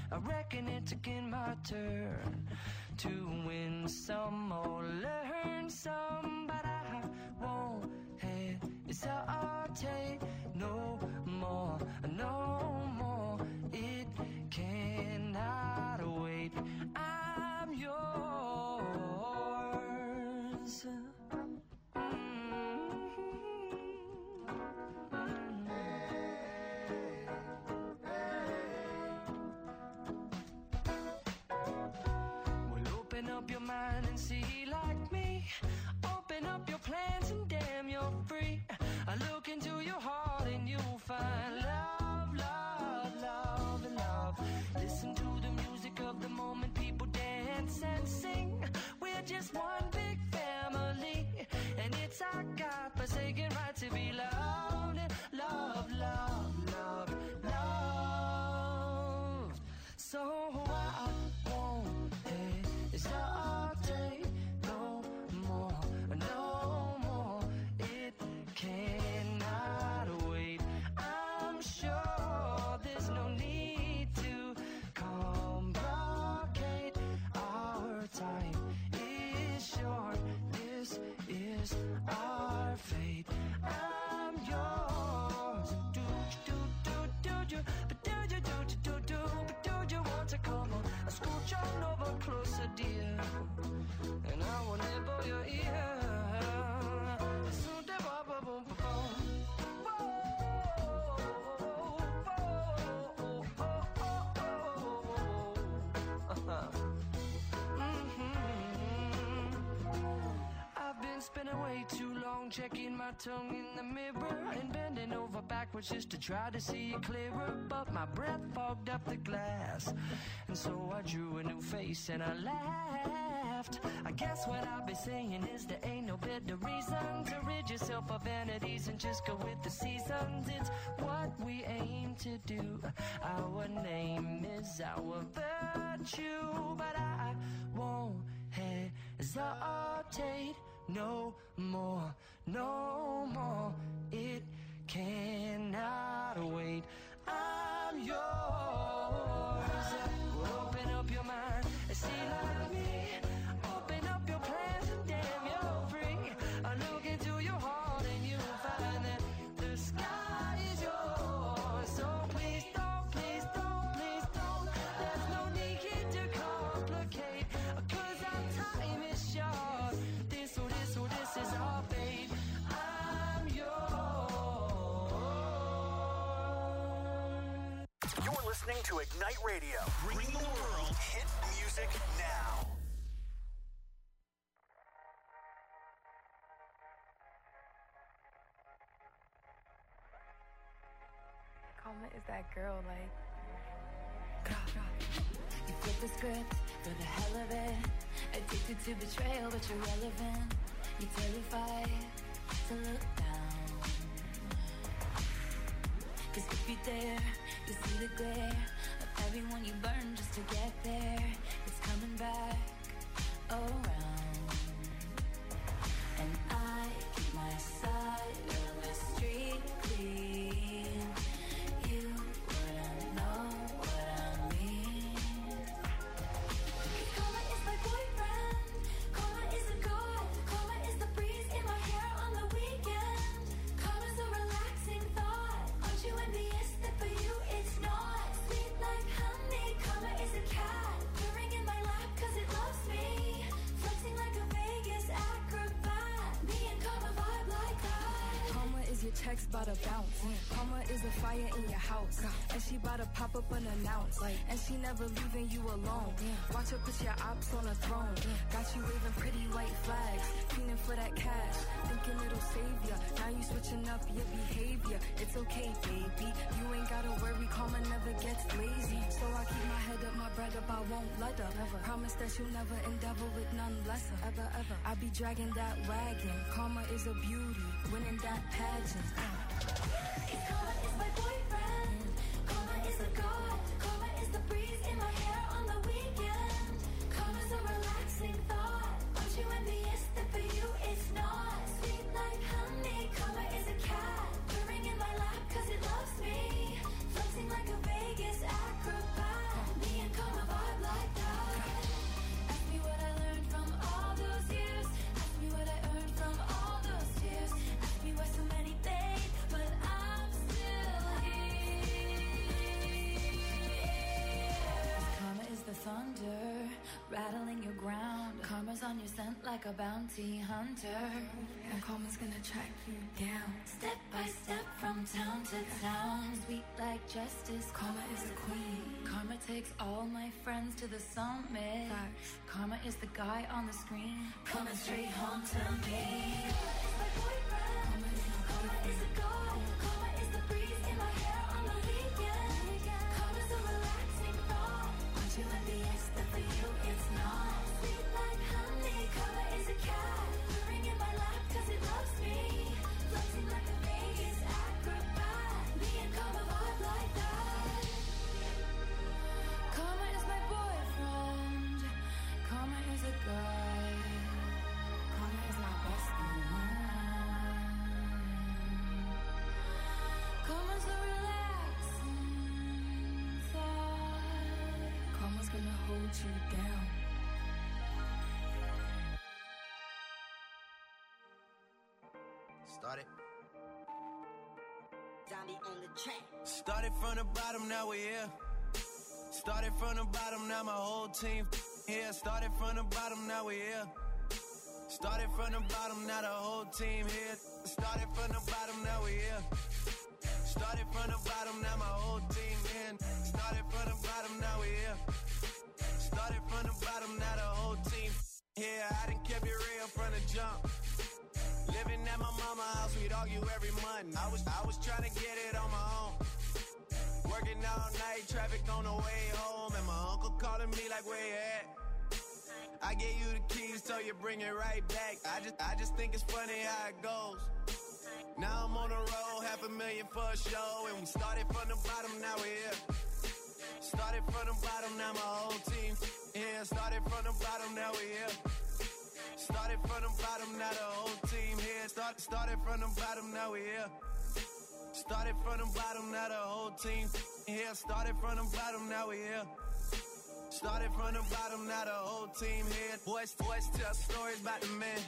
I reckon it's again my turn to win some or learn some, but I won't hesitate no more, no more. It cannot wait. I'm yours. Open up your mind and see like me. Open up your plans and damn, you're free. I look into your heart and you'll find love, love, love, and love. Listen to the music of the moment, people dance and sing. We're just one big family, and it's our God-forsaken right to be loved. Love, love, love, love. So I won't hesitate no more, no more. It cannot wait. I'm sure there's no need to complicate. Our time is short. This is our fate. I'm yours. Do you, but do you, but do you want to come on? Scooch on over closer, dear, and I will nibble your ear. I've been spending way too long checking my tongue in the mirror and bending over backwards just to try to see it clearer, but my breath fogged up the glass, and so I drew a new face and I laughed. I guess what I'll be saying is there ain't no better reason to rid yourself of vanities and just go with the seasons. It's what we aim to do. Our name is our virtue, but I won't hesitate no more, no more. It cannot wait. I'm yours. Open up your mind and see like me. Open up your plans and damn, you're free. I look into your heart and you'll find that the sky is yours. So please don't, please don't, please don't. There's no need to complicate, 'cause our time is short. This is our fate. I'm yours. You're listening to Ignite Radio, bringing the world hit music now. Karma is that girl, like. You flip the script for the hell of it. Addicted to betrayal, but you're relevant. You're terrified to look down. 'Cause if you dare, you see the glare of everyone you burn just to get there. It's coming back around. And I keep my side of the street clean. You wouldn't know what I mean. Karma is my boyfriend. Karma is a god. Karma is the breeze in my hair on the weekend. Karma's a relaxing thought. Aren't you envious that for you it's not? Sweet like honey. Karma is a cat purring in my lap 'cause it loves me. Flexing like a Vegas acrobat. Me and Karma vibe like that. Karma is your checks bout to bounce. Karma is a fire in your house, and she bout to pop up unannounced. And she never leaving you alone. Watch her put your ops on a throne. Got you waving pretty white flags, feeling for that cash, thinking it'll save ya. Now you switching up your behavior. It's okay, baby. You ain't gotta worry. Karma never gets lazy. So I keep my head up, my bread up. I won't let her. Never. Promise that you'll never endeavor with none lesser. Ever, ever. I be dragging that wagon. Karma is a beauty, winning that pageant. Karma is my boyfriend. Karma is a god. Karma is the breeze in my hair on the weekend. Karma's a relaxing thought. Aren't you envious that for you it's not? Sweet like honey. Karma is a cat purring in my lap 'cause it loves me. Flexing like a Vegas acrobat. Me and you're sent like a bounty hunter. And karma's gonna track you down. Step by step from town to town. Sweet like justice, Karma is the queen. Karma takes all my friends to the summit. Facts. Karma is the guy on the screen, coming straight home to me. Karma is my boyfriend. Karma is a god. Karma is the breeze in my hair on the weekend. Karma's a relaxing thought. Aren't you envious that for you it's not? Sweet like honey. Karma is a cat. Purring in my lap cause it loves me. Floating like a Vegas acrobat. Me and Karma vibe like that. Karma is my boyfriend. Karma is a guy. Karma is my bestie. Karma's a relaxing thought. Karma's gonna hold you down. Started. Zombie on the track. Started from the bottom, now we're here. Started from the bottom, now my whole team here. Started from the bottom, now we're here. Started from the bottom, now the whole team here. Started from the bottom, now we're here. Started from the bottom, now my whole team in. Started from the bottom, now we're here. Started from the bottom, now the whole team here. I done kept it real from the jump. Living at my mama's house, we'd argue every month. I was trying to get it on my own. Working all night, traffic on the way home, and my uncle calling me like, where you at? I gave you the keys, so you bring it right back. I just think it's funny how it goes. Now I'm on the road, $500,000 for a show, and we started from the bottom, now we're here. Started from the bottom, now my whole team here. Started from the bottom, now we're here. Started from the bottom, now the whole team here. Started from the bottom, now we're here. Started from the bottom, now the whole team here. Started from the bottom, now we're here. Started from the bottom, now the whole team here. Boys tell stories about the man.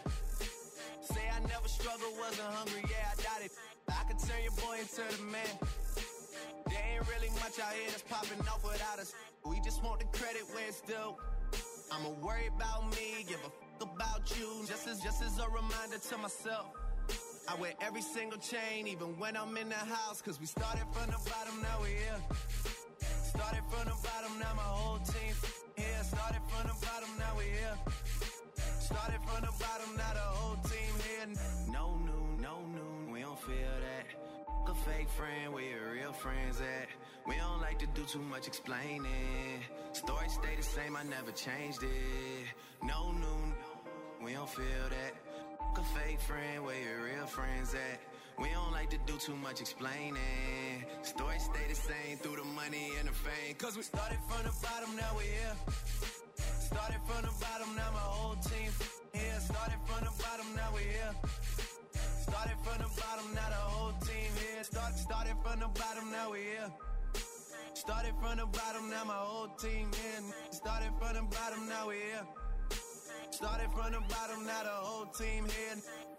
Say I never struggled, wasn't hungry, yeah, I doubt it. I could turn your boy into the man. There ain't really much out here that's popping off without us. We just want the credit where it's due. I'ma worry about me, give a about you, just as a reminder to myself. I wear every single chain, even when I'm in the house, cause we started from the bottom, now we're here. Started from the bottom, now my whole team here. Started from the bottom, now we're here. Started from the bottom, now the whole team here. No noon, we don't feel that. A fake friend, where your real friends at? We don't like to do too much explaining. Story stay the same, I never changed it. No noon, we don't feel that. A fake friend, where your real friends at? We don't like to do too much explaining. Story stay the same through the money and the fame. Cause we started from the bottom, now we're here. Started from the bottom, now my whole team here. Started from the bottom, now we're here. Started from the bottom, now the whole team here. Started from the bottom, now we're here. Started from the bottom, now my whole team in. Started from the bottom, now we're here. Started from the bottom, now the whole team here.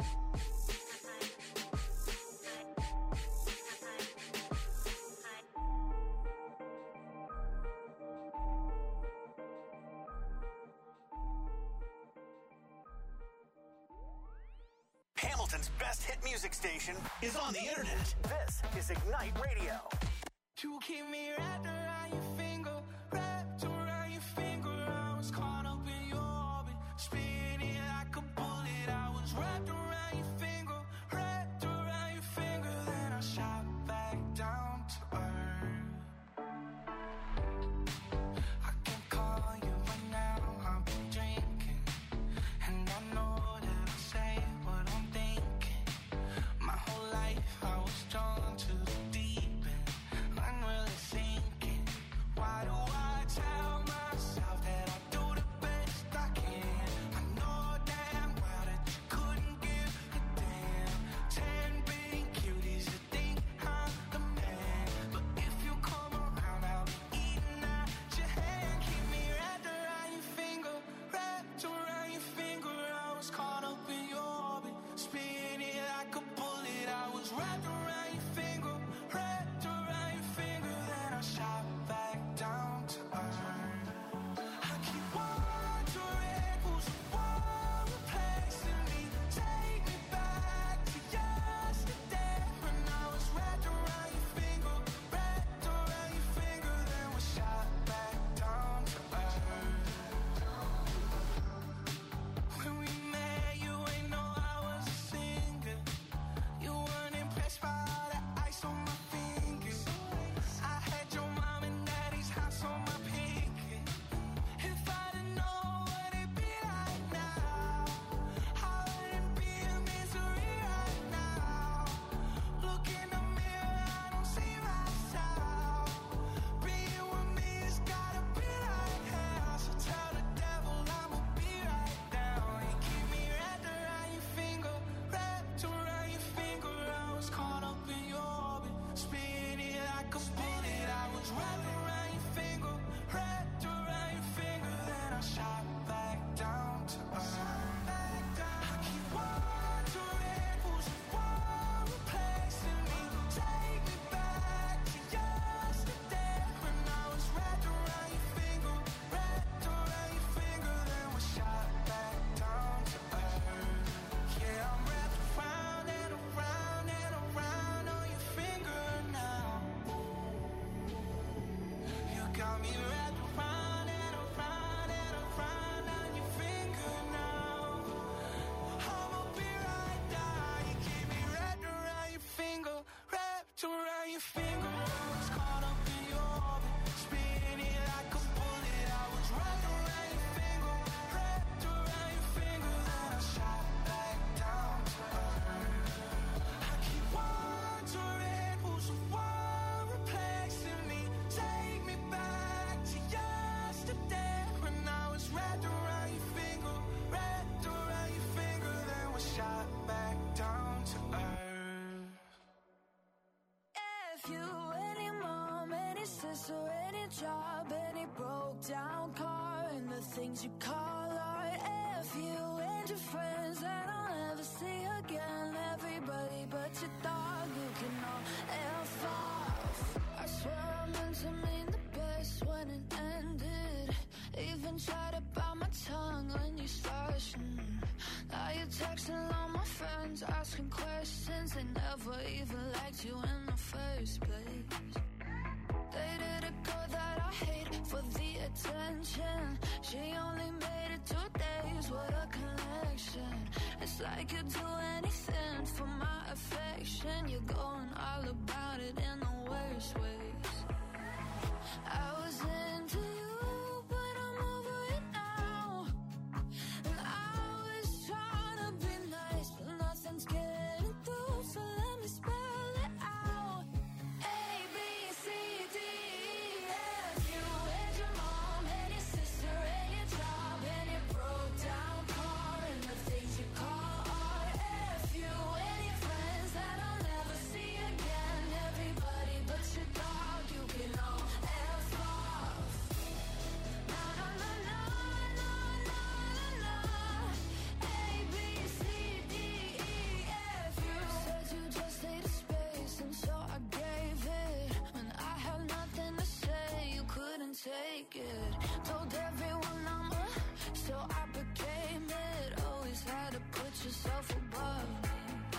Hamilton's best hit music station is on the internet. This is Ignite Radio. You keep me wrapped around your finger, wrapped around your finger. I was caught up in your orbit, spinning like a bullet. I was wrapped around your finger, wrapped around your finger. Then I shot back down to earth. I can call you right now, I've been drinking, and I know that I say what I'm thinking. My whole life I was drawn to the deep end. I'm really sinking. Why do I tell myself that I do the best I can? I know damn well that you couldn't give job and your broke down car and the things you call art. F you and your friends that I'll never see again. Everybody but your dog, you can all F off. I swear I meant to mean the best when it ended. Even tried to bite my tongue when you started. Now you're texting all my friends, asking questions. They never even liked you in the first place. Dated a girl that I hate for the attention. She only made it 2 days, what a connection. It's like you'd do anything for my affection. You're going all about it in the worst ways. I was into you, but I'm over it now. And I was trying to be nice, but nothing's getting through, so let me spell it out. A, B, C, D, E, F. You and your mom and your sister and your job and your broke down car and the things you call art. F you and your friends that I'll never see again. Everybody but your dog, you can all F off. Na na na na na na na. A, B, C, D, E, F. You said you just needed space, and so I gave it. When I had nothing to say, you couldn't take it. Told everyone I'm so I became it. Always had to put yourself above me.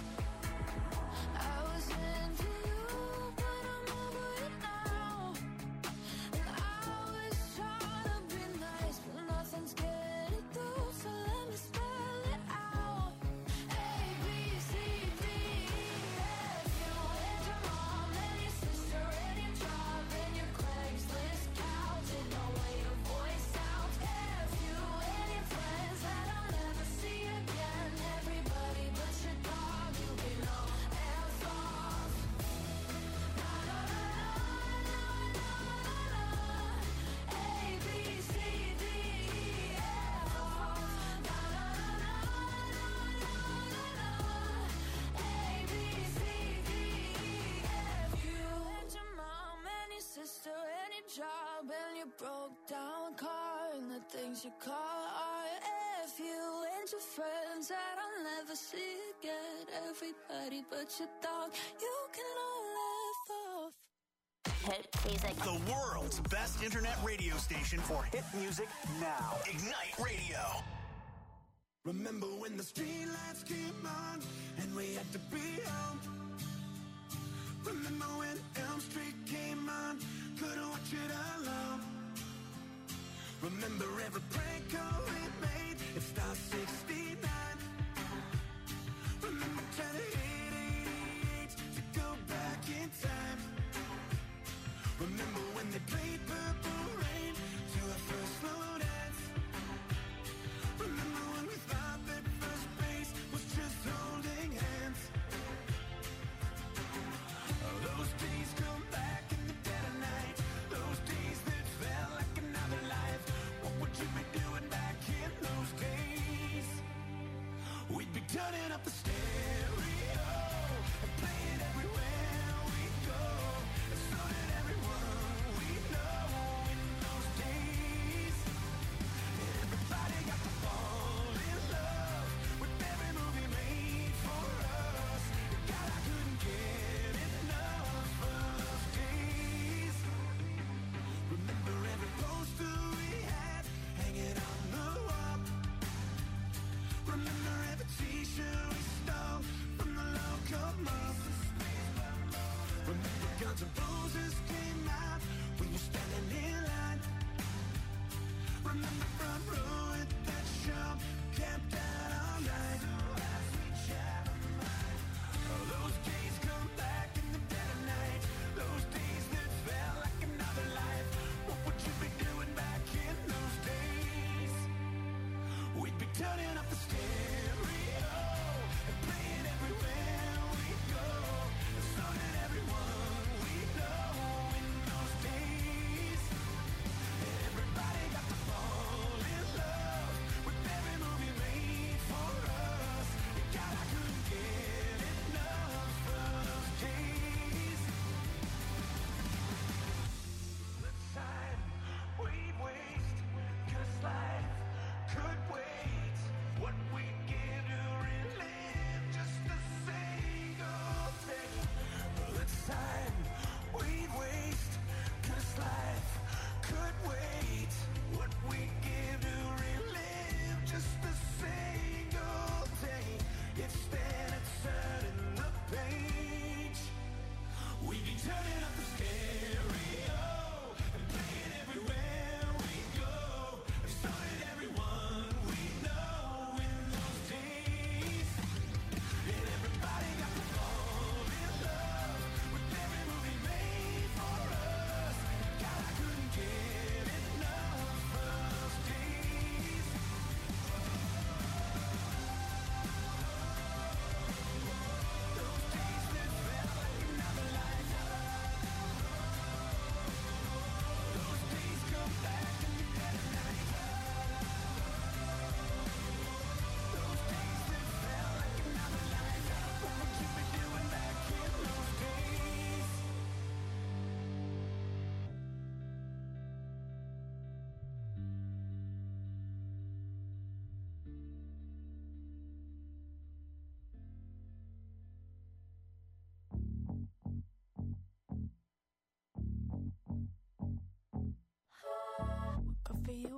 I was into you, but I'm over it now. And I was trying to be nice, but nothing's getting through, so let me spell it out. A, B, C, D, E, F. You and your mom and your sister and your job and your Craigslist couch and the way your voice sounds. F you and your friends that I'll never see again. Everybody but your dog, you can all F off. Na na na na na na na. A, B, C, D, E, F off. Na na na na na na na. A, B, C, D, E, F. You and your mom and your sister and your job and your broke down car and the things you call art. F you and your friends that I'll never see again. Everybody but your dog, you can all F off. Hit music. The world's best internet radio station for hit music now. Ignite Radio. Remember when the streetlights came on and we had to be home? Remember when Elm Street came on, couldn't watch it alone? Remember every prank call we made, it Star 69. Remember trying to hit 88 to go back in time. Remember when they played Purple Rain to our first slow dance? Remember when we thought that first base was just holding hands? Those days come back in the dead of night. Those days that felt like another life. What would you be doing back in those days? We'd be turning up the stereo and playing everywhere we go. And so did everyone we know in those days. Everybody got to fall in love with every movie made for us. God, I couldn't get enough of those days. Remember every poster we had hanging on the wall. Remember every t-shirt we stole from the local mall. Remember Guns N' Roses came out, we were standing in line. Remember front row at that show, camped out all night. Those days come back in the dead of night. Those days that felt like another life. What would you be doing back in those days? We'd be turning up the stereo and playing everywhere we go. And so did everyone we know in those days. Everybody got to fall in love.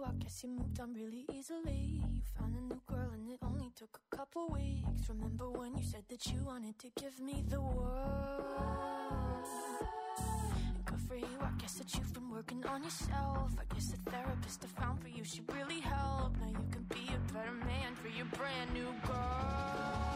I guess you moved on really easily. You found a new girl and it only took a couple weeks. Remember when you said that you wanted to give me the world? And good for you, I guess that you've been working on yourself. I guess the therapist I found for you should really help. Now you can be a better man for your brand new girl.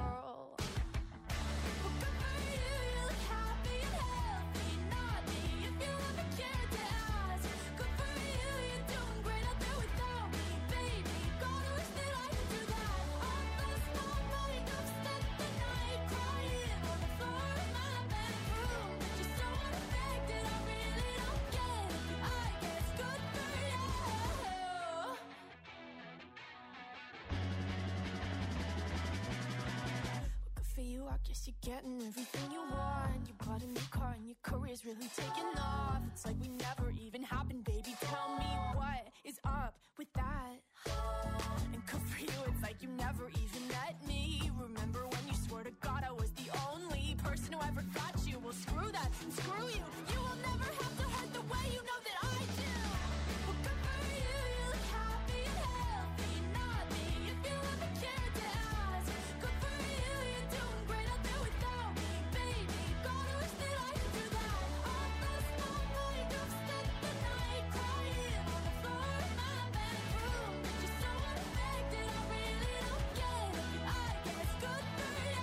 I guess you're getting everything you want. You bought a new car and your career's really taking off. It's like we never even happened, baby. Tell me what is up with that? And good for you, it's like you never even met me. Remember when you swore to God I was the only person who ever got you? Well, screw that and screw you. You will never have to hurt the way you know that I do. Well, good for you, you look happy and healthy. Not me, if you ever cared to ask. Good for you, you're doing great out there without me, baby. Gotta wish that I could do that. All those small makeup, spent the night crying on the floor of my bedroom. Just so unaffected, I really don't get it. I guess good for you.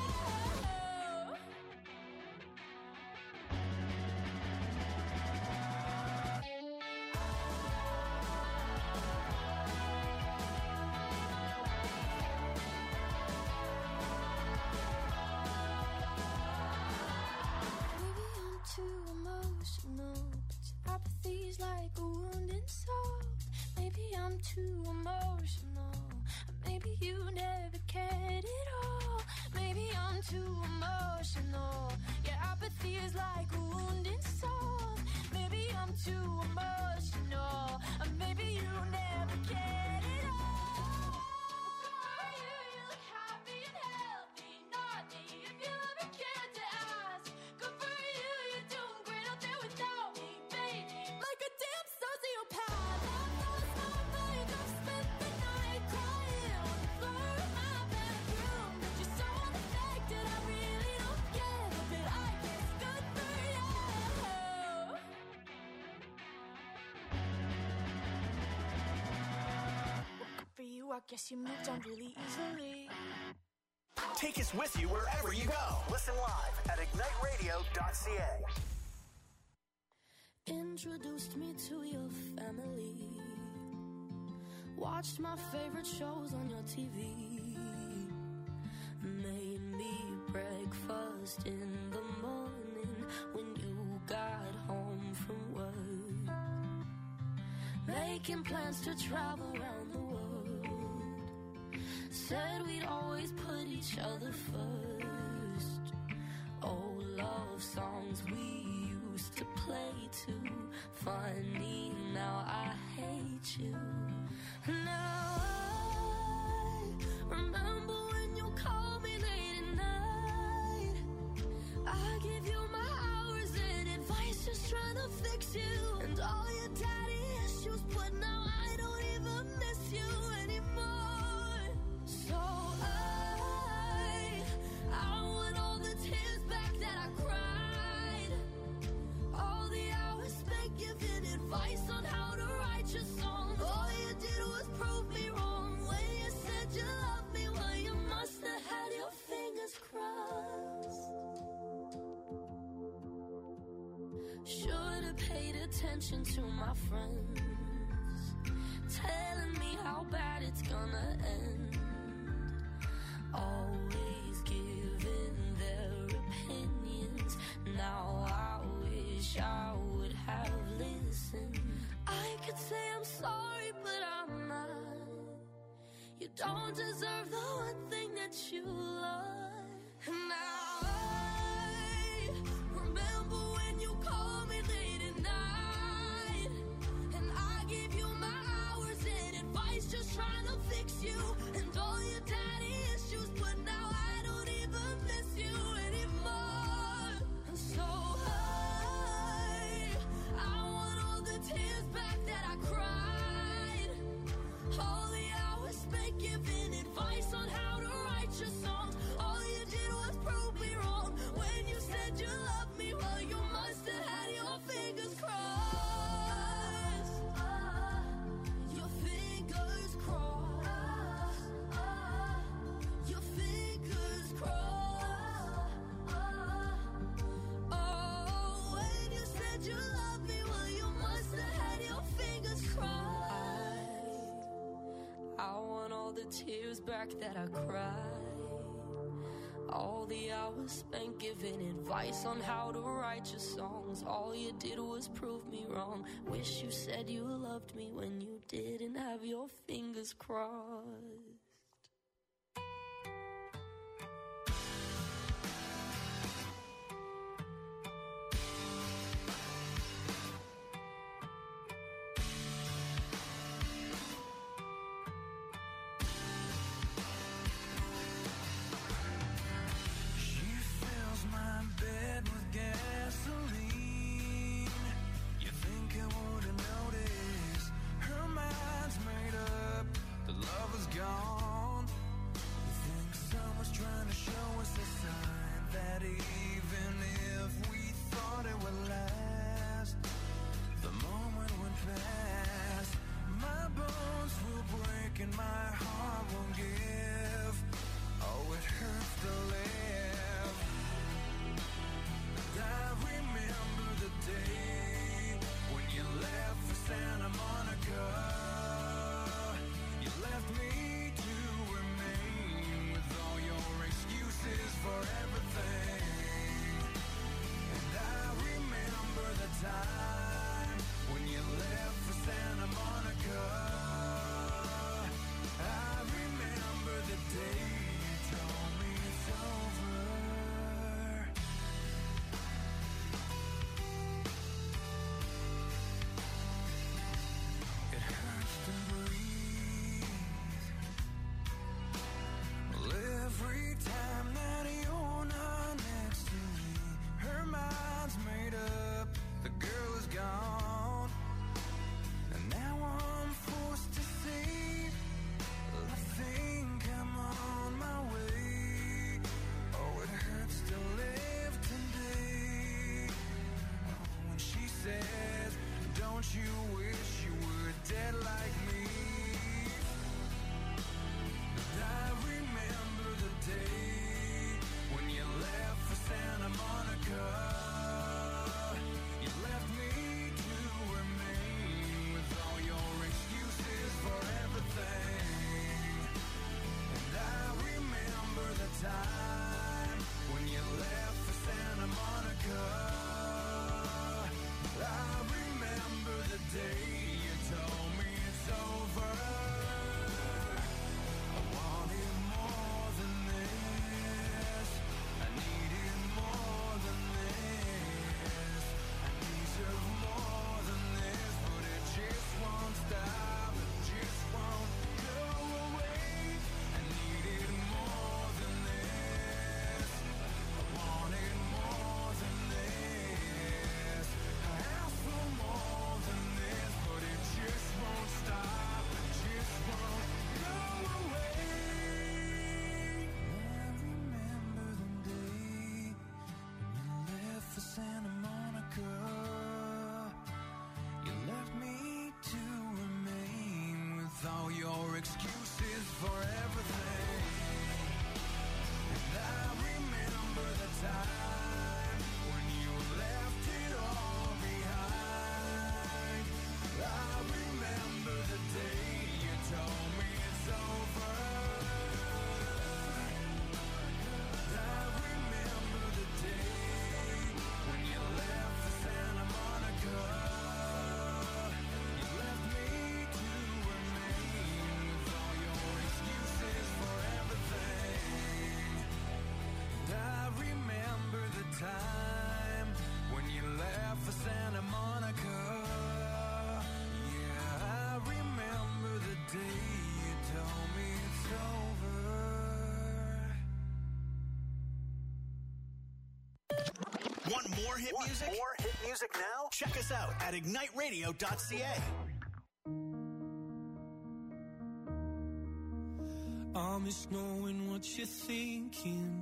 Maybe I'm too emotional, but your apathy's like a wounded soul. Maybe I'm too emotional, maybe you never cared at all. Maybe I'm too emotional, your apathy is like a wounded soul. Maybe I'm too emotional, maybe you never cared at all. You look happy and healthy, not me, if you ever cared to ask. Good for you, you're doing great out there without me, baby. Like a damn sociopath. All those small makeup, spent the night crying on the floor of my bedroom. But you're so unaffected, I really don't get it. But I guess good for you. Good for you, I guess you moved on really easily. Take us with you wherever you go. Listen live at igniteradio.ca. Introduced me to your family. Watched my favorite shows on your TV. Made me breakfast in the morning when you got home from work. Making plans to travel around the world. Said we'd always put each other first. Old love songs we used to play too. Funny, now I hate you. Now I remember when you called me late at night. I give you my hours and advice, just trying to fix you. And all your daddy issues, but now I don't even miss you anymore. So I want all the tears back that I cried. All the hours spent giving advice on how to write your songs. All you did was prove me wrong when you said you loved me. Well, you must have had your fingers crossed. Should've paid attention to my friends, telling me how bad it's gonna end. Always giving their opinions. Now I wish I would have listened. I could say I'm sorry, but I'm not. You don't deserve the one thing that you love. And now I remember when you called me late at night. And I gave you my hours and advice, just trying to fix you. And all your daddy issues, but now I don't even miss you anymore. So I want all the tears back that I cried. I want all the tears back that I cried, all the hours spent giving advice on how to write your songs. All you did was prove me wrong. Wish you said you loved me when you didn't have your fingers crossed. Gone. You think someone's trying to show us a sign that even if we thought it would last, the moment went past. My bones will break and my heart won't give. Oh, it hurts to live. And I remember the day when you left for Santa Monica. You left me for everything. And I remember the time when you left for Santa Monica. I remember the day you told me it's over. It hurts to breathe. Well, every time that you're not next to me, her mind's made up, the girl is gone. And now I'm forced to say, I think I'm on my way. Oh, it hurts to live today. Oh, when she says, don't you wish you were dead like me? I remember the day when you left for Santa Monica. You left me to remain with all your excuses for everything. And I remember the time when you left for Santa Monica. I remember the day you told me it's over. Santa Monica, you left me to remain with all your excuses for everything. And I remember the time when you left it all behind. I remember the day you told me it's over. I remember the day when you left for Santa Monica. You left me to remain with all your excuses for everything. And I remember the time when you left for Santa Monica. Yeah, I remember the day you told me it's over. Want more hit music? More hit music now? Check us out at igniteradio.ca. I miss knowing what you're thinking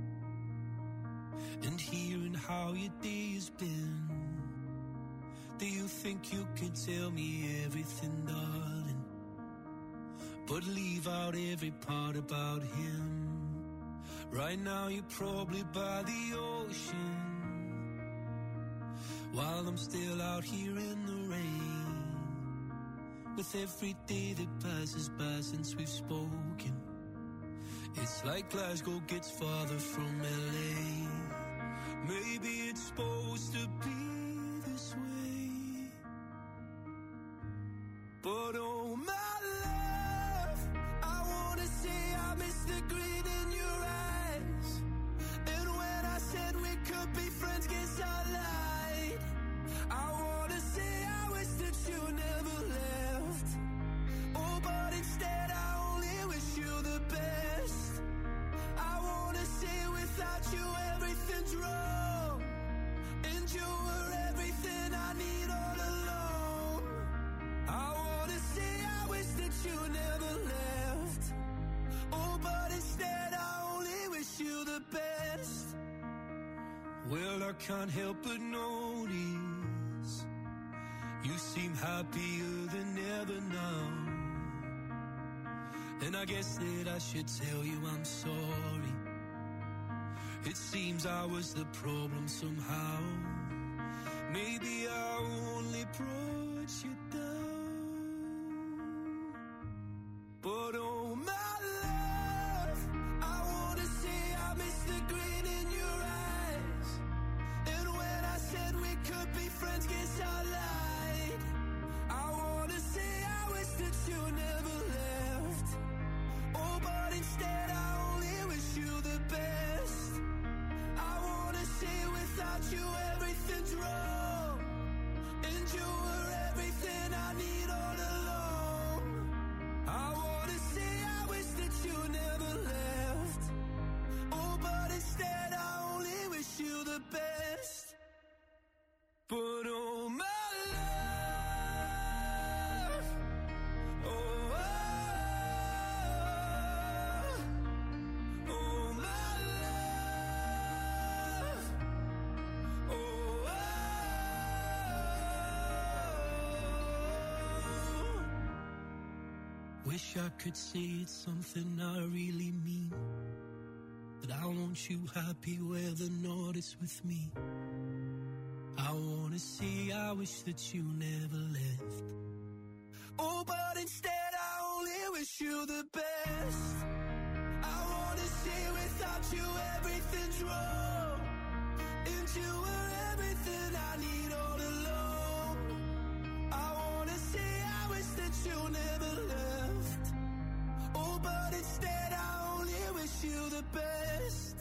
and hearing how your day's been. Do you think you can tell me everything, darling, but leave out every part about him? Right now you're probably by the ocean, while I'm still out here in the rain, with every day that passes by since we've spoken. It's like Glasgow gets farther from LA. Maybe it's supposed to be this way. But oh my love, I wanna say I miss the grin in your eyes. And when I said we could be friends, guess I lied. I wanna say I wish that you never left. Oh, but instead I only wish you the best. I wanna say without you everything's wrong, and you were everything I need all along. I wanna say I wish that you never left. Oh, but instead I only wish you the best. Well, I can't help but notice you seem happier than ever now. And I guess that I should tell you I'm sorry. It seems I was the problem somehow. Maybe I only brought you down. But oh my love, I wanna say I miss the grin in your eyes. And when I said we could be friends, guess I lied. I wanna say I wish that you never left. Oh, but instead I only wish you the best. I wanna say without you everything's wrong, and you were everything I need all along. I wanna say I wish that you never left. Oh, but instead I only wish you the best. But oh my love, oh, oh my love, oh, wish I could say it's something I really mean, that I want you happy where the north is with me. I wanna say I wish that you never left. Oh, but instead I only wish you the best. I wanna say without you everything's wrong, and you were everything I need all along. I wanna say I wish that you never left. Oh, but instead I only wish you the best.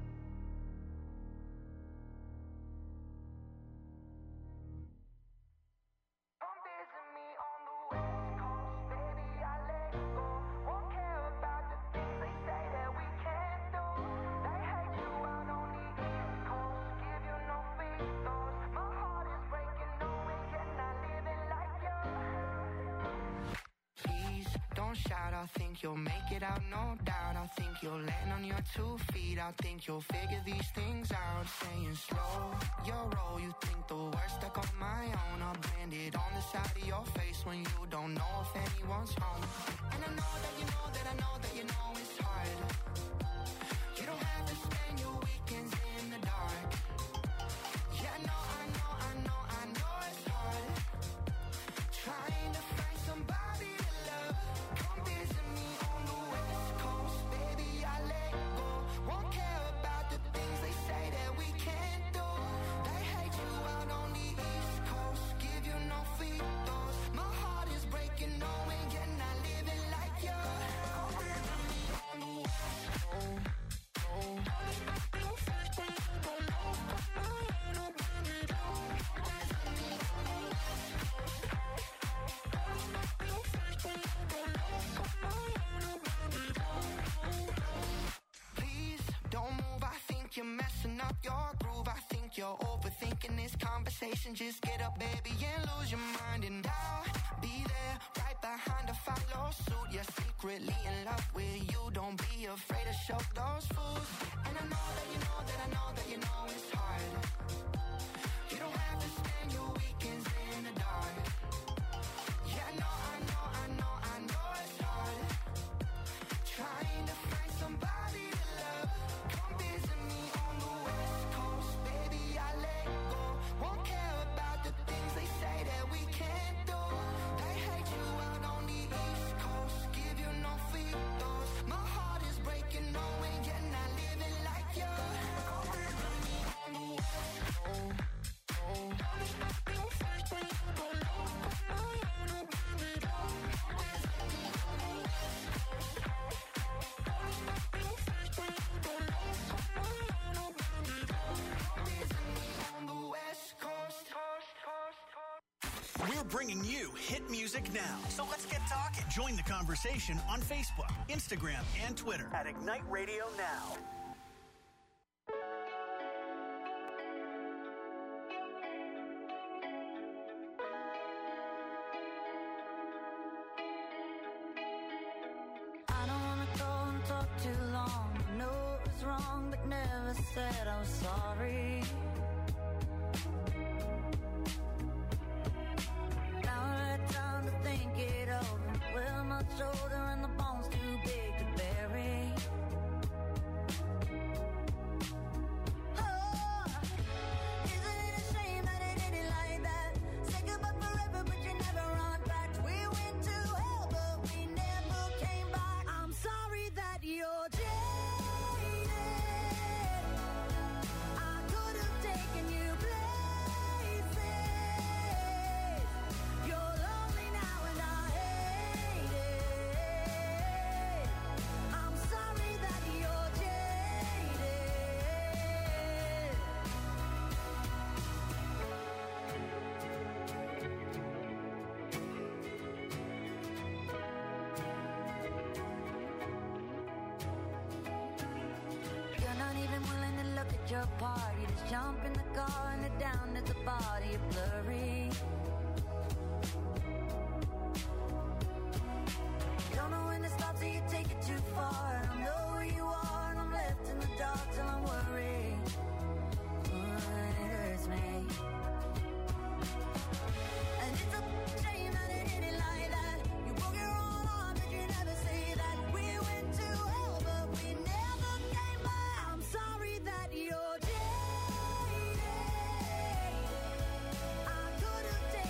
Shout, I think you'll make it out, no doubt. I think you'll land on your 2 feet. I think you'll figure these things out. Saying slow your roll, you think the worst stuck on my own. I'll brand it on the side of your face when you don't know if anyone's home. And I know that you know that I know that you know it's hard. You don't have to spend your weekends in the dark. Yeah, I know it's hard. Trying to find somebody to love. Come visit me on the West Coast, baby, I let go. Won't care about the things they say that we can't do. They hate you out on the East Coast, give you no free throws. My heart is breaking, knowing you're not living like you. Come visit me on the West Coast. You're messing up your groove. I think you're overthinking this conversation. Just get up, baby, and lose your mind. And I'll be there right behind to follow suit. You're secretly in love with you. Don't be afraid to show those fools. And I know that you know that I know that you know it's hard. You don't have to spend your weekends in the dark. Yeah, I know it's hard. Trying to find somebody to love. Come visit me on the West Coast, baby, I let go. Won't care about the things they say that we can't do. They hate you out We're bringing you hit music now. So let's get talking. Join the conversation on Facebook, Instagram, and Twitter at Ignite Radio Now. I don't wanna go and talk too long. I know it was wrong, but never said I was sorry. Now I had time to think it over. Well, my shoulder and the bones too big to bury. Oh, isn't it a shame that it ended like that? Say goodbye forever, but you never run back. We went to hell, but we never came back. I'm sorry that you're jaded. I could have taken you places. You're lonely now and I hate it. I'm sorry that you're jaded. You're not even willing to look at your part. You just jump in the car and head down at the body. You're blurry. You don't know when to stop, so you take it too far. I don't know where you are, and I'm left in the dark till I'm worried. It hurts me. And it's a shame that it ended like that. You broke your own heart, but you never say that. We went to hell, but we never came back. I'm sorry that you're jaded. I could have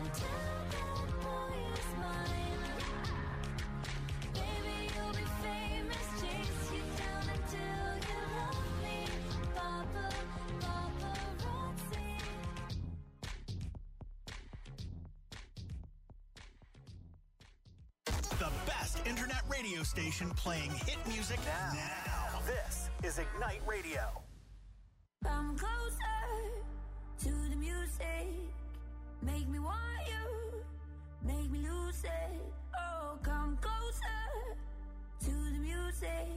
until that boy is mine. Baby, you'll be famous. Chase you down until you love me. Paparazzi. The best internet radio station playing hit music now. This is Ignite Radio. Come closer to the music. Make me want you. Make me lose it. Oh, come closer to the music.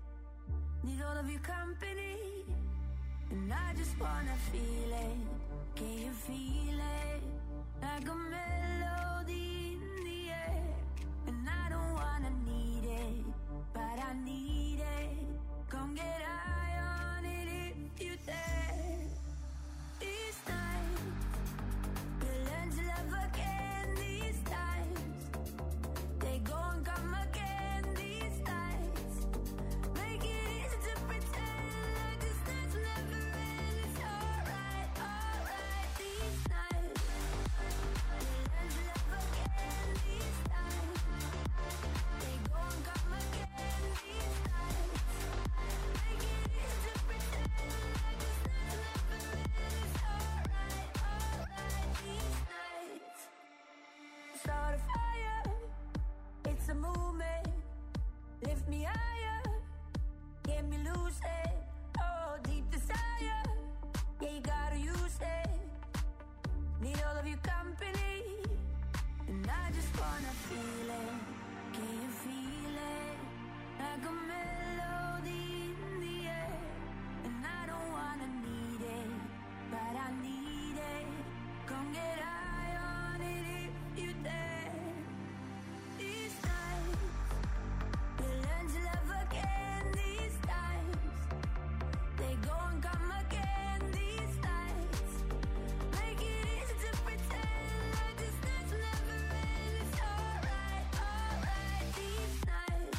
Need all of your company. And I just wanna feel it. Can you feel it? Like a melody in the air. And I don't wanna need it, but I need it. Come get high on it if you dare. These times, we'll learn to love again. These times, they go and come again. These nights, make it easy to pretend like this night's never end. It's alright, alright. These nights, we'll learn to love again. These times, they go and come again. These nights, make it easy to pretend like this night's never end. It's alright, alright. These nights, start a fire. It's a movement. Lift me higher. Get me lucid. Oh, deep desire. Yeah, you gotta use it. Need all of your company. And I just wanna feel it. Can you feel it? Like a melody in the air. And I don't wanna need it, but I need it. Come get high on it if you dare. These nights, we'll learn to love again. These times, they go and come again. These nights, make it easy to pretend like this night's never end. It's alright, alright. These nights,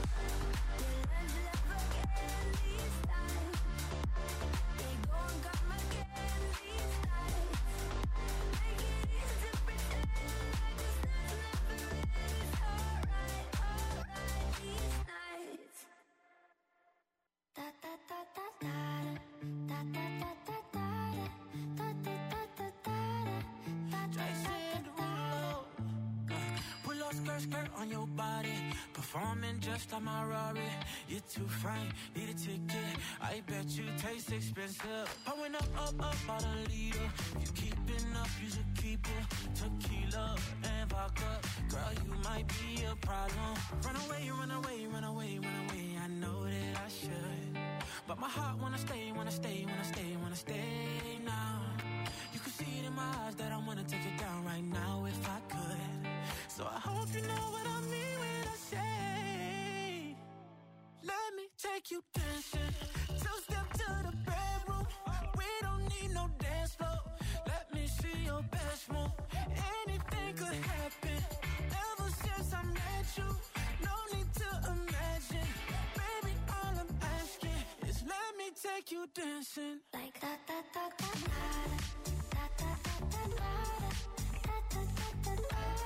we'll learn to love again. These times, they go and come again. These nights, make it easy to pretend like this night's never end. It's alright, alright. These nights. Da da da da da da da da da da da da da da da. Jason Derulo. Pull up skirt, skirt on your body. Performing just like my Rari. You're too fine, need a ticket. I bet you taste expensive. Pouring up, about a liter. If you keeping up, you should keep it. Tequila and vodka. Girl, you might be a problem. Run away, run away, run away, run away. I know that I should. But my heart wanna stay, wanna stay, wanna stay, wanna stay now. You can see it in my eyes that I wanna take it down right now if I could. So I hope you know what I mean when I say, let me take you dancing. Two-step to the bedroom. We don't need no dance floor. Let me see your best move. Anything could happen. Ever since I met you, no need to imagine. Baby, all I'm asking is let me take you dancing. Like da da da da da da da da da da da da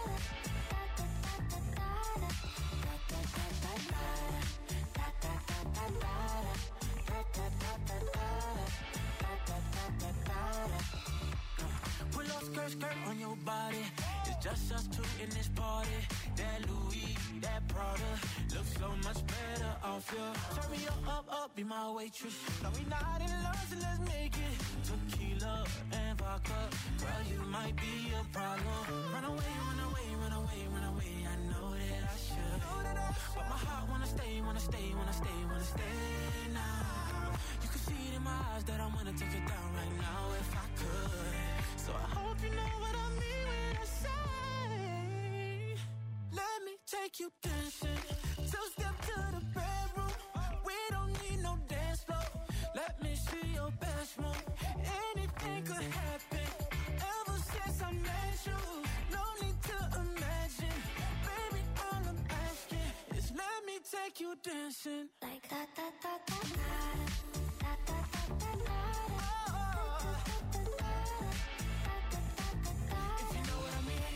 Pull up skirt, skirt on your body. It's just us two in this party. That Louis, that Prada looks so much better off you. Turn me up, be my waitress. No, we not in love, so let's make it. Tequila and vodka. Girl, you might be a problem. Run away, run away, run away, run away. I know that I should. But my heart wanna stay, wanna stay, wanna stay, wanna stay now. You can see it in my eyes that I wanna take it down right now if I could. So I hope you know what I mean when I say, let me take you dancing. Two-step to the bedroom. We don't need no dance floor. Let me see your best move. Anything could happen. Ever since I met you, no need to imagine. Baby, all I'm asking is let me take you dancing. like da da da da da da da da da. If you know what I mean,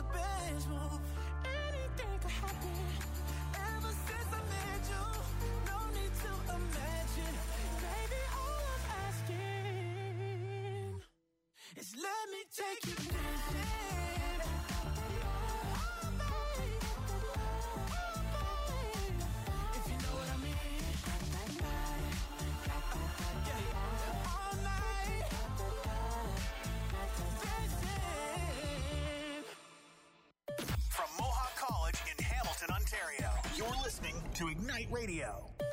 the best move. Anything could happen. Ever since I met you, no need to imagine. Baby, all I'm asking is let me take you dancing. If you know what I mean. All night. Dancing. From Mohawk College in Hamilton, Ontario, you're listening to Ignite Radio.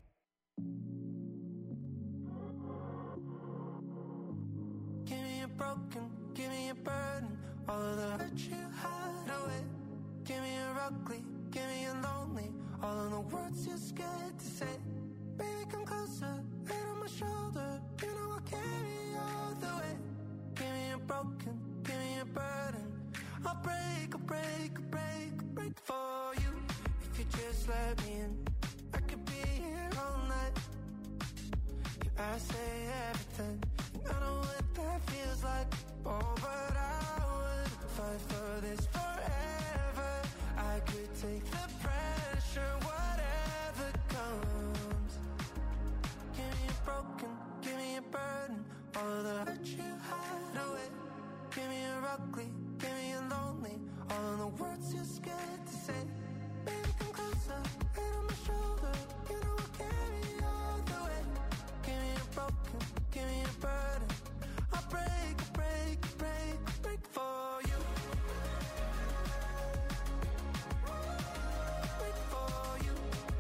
Give me a broken, give me a burden, all of the hurt you hide away. Give me a ugly, give me a lonely, all of the words you're scared to say. Baby, come closer, head on my shoulder, you know I'll carry you all the way. Give me a broken, give me a burden, I'll break, I'll break, I'll break, I'll break for you. If you just let me in, I could be here all night. I say everything, I know what that feels like. Oh, but I would fight for this forever. I could take the pressure, whatever comes. Give me a broken, give me a burden, all of the hurt you hide away. Give me a ugly, give me a lonely, all of the words you're scared to say. Baby, come closer, head on my shoulder, you know I'll carry you all the way. Give me a broken, give me a burden, I'll break, break, break, break for you. Break for you.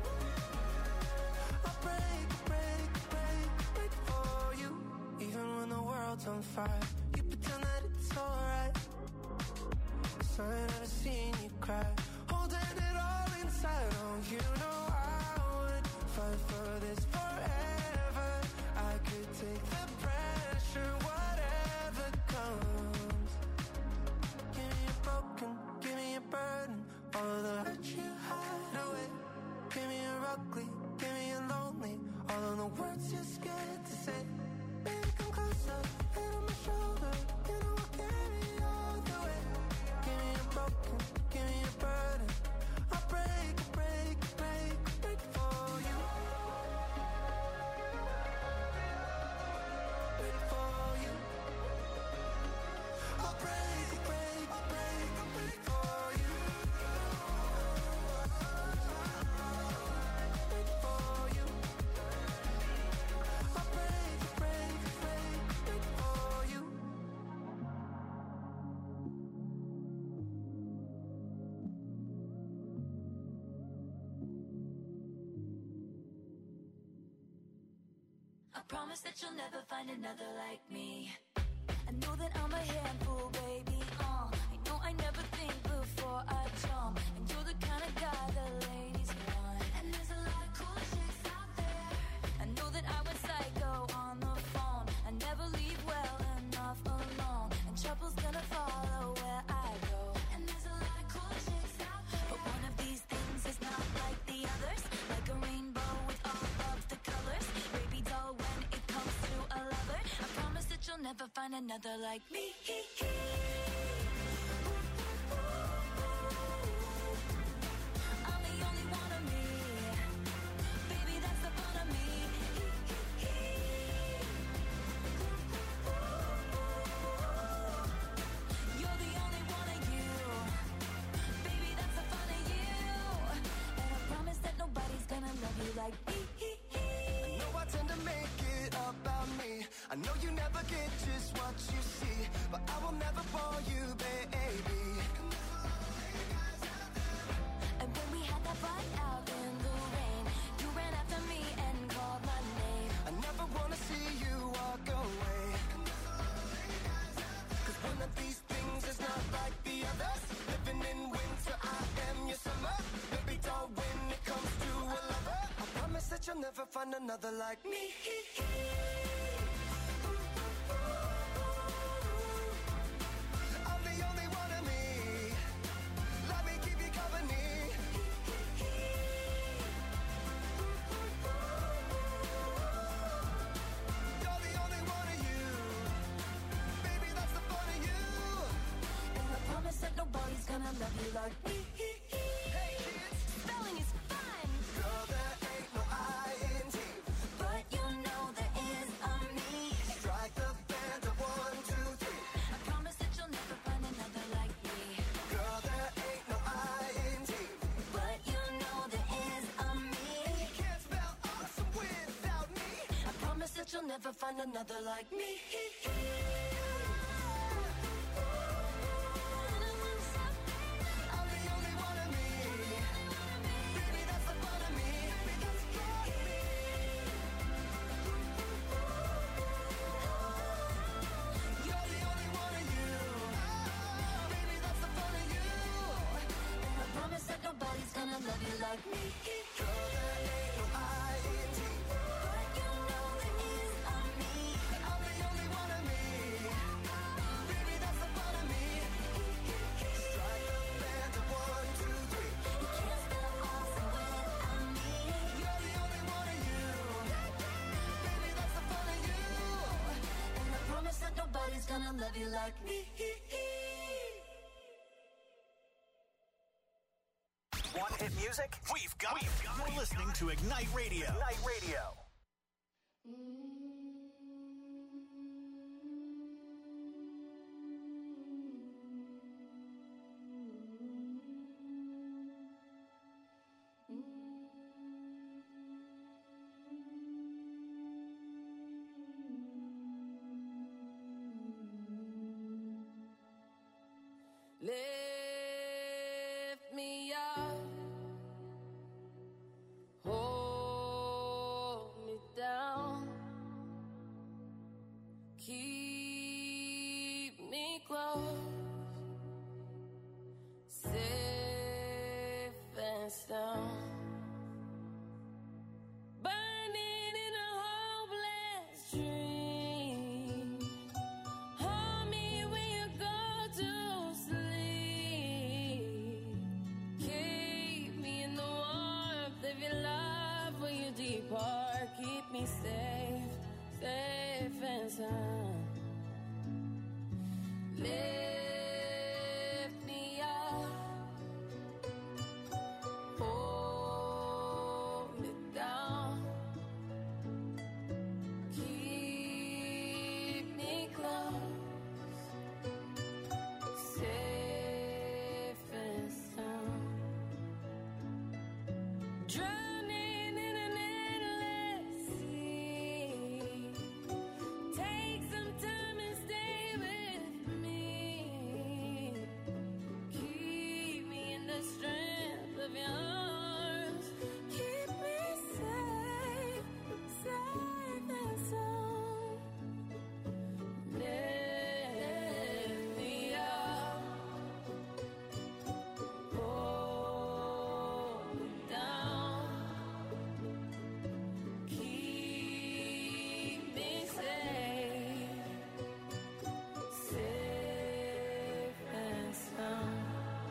I'll break, break, break, break for you. Even when the world's on fire, you pretend that it's alright. 'Cause I ain't never seen you cry, holding it all inside. Oh, you know I would fight for this forever. I could take the pressure, whatever comes. Give me a broken, give me a burden, all of the hurt you hide away. Give me a ugly, give me a lonely, all of the words you're scared to say. Baby, come closer, head on my shoulder, you know I'll carry you all the way. Give me a broken, give me a burden, I'll break, break, break, break for you. Break for you. I'll break, break, break, break for you. Break for you. I'll break, break, break, break for you. I promise that you'll never find another like me. I know that I'm a handful, baby. I know I never think before I jump. And you're the kind of guy the ladies want. And there's a lot of cool chicks out there. I know that I went psycho on the phone. I never leave well enough alone. And trouble's gonna follow where I go. And there's a lot of cool chicks out there. But one of these things is not like the others. Like a rainbow with all of the colors. Baby doll, when it comes to a lover, I promise that you'll never find another like me. I'm the only one of me. Baby, that's the fun of me. You're the only one of you. Baby, that's the fun of you. And I promise that nobody's gonna love you like me. I know I tend to make it about me. I know you never get just what you see, but I will never bore you, baby. And when we had that fight out in the rain, you ran after me and called my name. I never wanna see you walk away. 'Cause one of these things is not like the others. Living in winter, I am your summer. Baby doll, when it comes to a lover, I promise that you'll never find another like me. I'm the only one of me. Let me keep you company. You're the only one of you. Baby, that's the fun of you. And I promise that nobody's gonna gonna love you like me. Hey kids, Spelling is fun, girl, there ain't no I-N-G. but you know there is a me. Strike the band of 1, 2, 3. I promise that you'll never find another like me. Girl, there ain't no I-N-G. But you know there is a me. You can't spell awesome without me. I promise that you'll never find another like me. I'm the only one of me. Baby, that's the fun of me. Because you're me. You're the only one of you. Baby, that's the fun of you. And I promise that nobody's gonna love you like me. Girl, there ain't no I-N-G. But you know there is a me. I'm the only one of me. Baby, that's the fun of me. Strike the band of 1, 2, 3. You can't spell awesome without me. You're the only one of you. Baby, that's the fun of you. And I promise that nobody's gonna love you like me. Want hit music? We've got it. You're listening to Ignite Radio. Ignite Radio. Lift me up, hold me down, keep me close, safe and sound. Burning in a hopeless dream. Hold me when you go to sleep. Keep me in the warmth of your love when you depart. Keep me safe, safe and sound. Lift me up, hold me down, keep me close, safe and sound. Drowning in an endless sea. Take some time and stay with me. Keep me in the strength of your arms. Keep me safe, safe and sound. Lift me up, hold me down, keep me safe, safe and sound.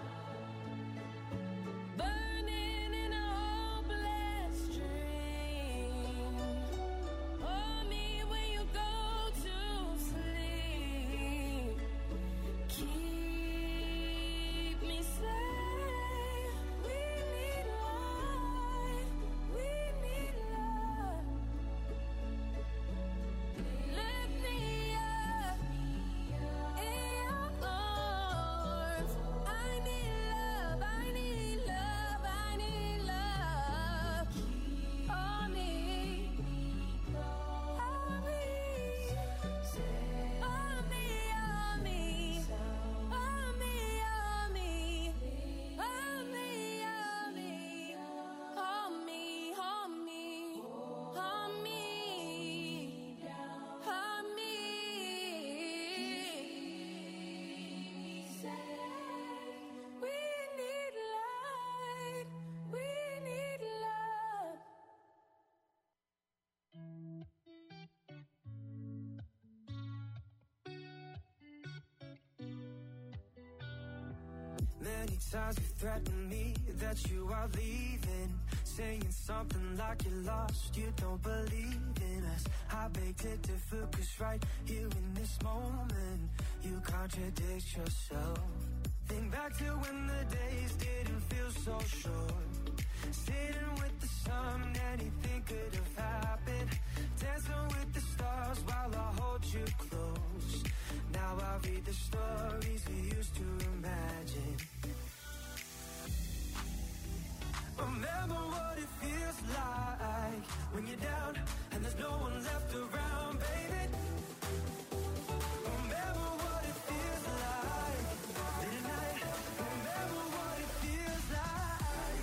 Burning in a hopeless dream. Hold me when you go to sleep. Keep me safe. We need light. We need love. Lift me up in your arms. I need love. I need love. I need love. Hold me. Hold me. Hold me. Hold me. Hold me. Hold me. Hold me. Hold me. Hold me. Hold me. Hold me. We need light. We need love. Many times you threaten me that you are leaving, saying something like you're lost, you don't believe in us. I beg to differ, 'cause right here in this moment you contradict yourself. Think back to when the days didn't feel so short. Sitting with the sun, anything could have happened. Dancing with the stars while I hold you close. Now I read the stories we used to imagine. Remember what it feels like when you're down and there's no one left around, baby. Remember what it feels like late at night. Remember what it feels like.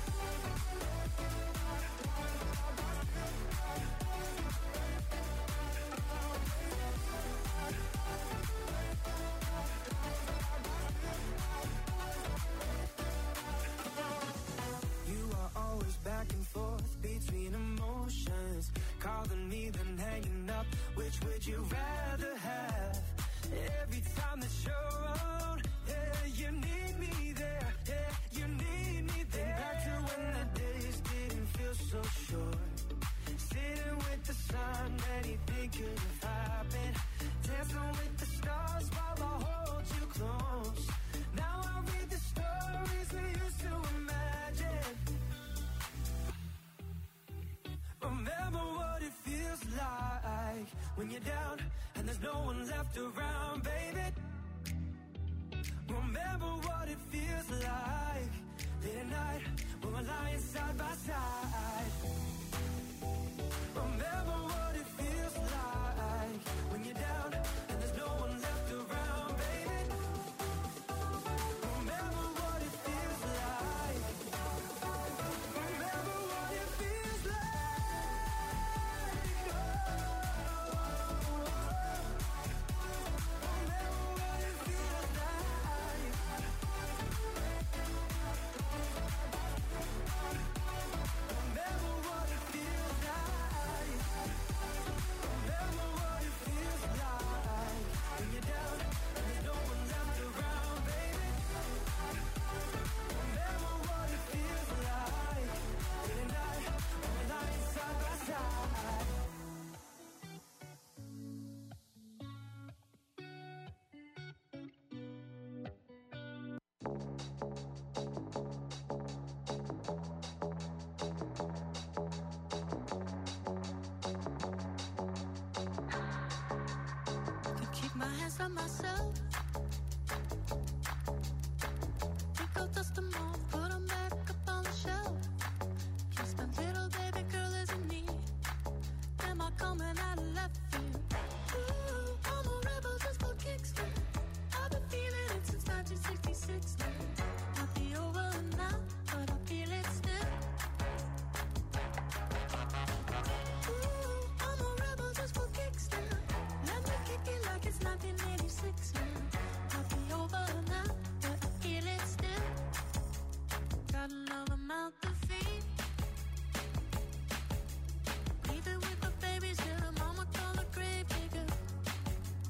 You are always back and forth between emotions, calling me then hanging up. Which would you rather have? Every time that you're around, yeah, you need me there, yeah, you need me there. Think back to when the days didn't feel so short. Sitting with the sun, anything could have happened. Dancing with the stars while I hold you close. Now I read the stories we used to imagine. Remember what it feels like when you're down and there's no one left around, baby. Remember what it feels like late at night when we're lying side by side. Remember what it feels like when you're down and there's no one left around, baby. Remember what it feels like. Remember what it feels like. Remember what it feels like. Remember what it feels like. Remember what it feels like when you're down and there's no one left around, baby. Remember what it feels like late at night when we're lying side by side. Could keep my hands on myself. Think I'll dust them off, put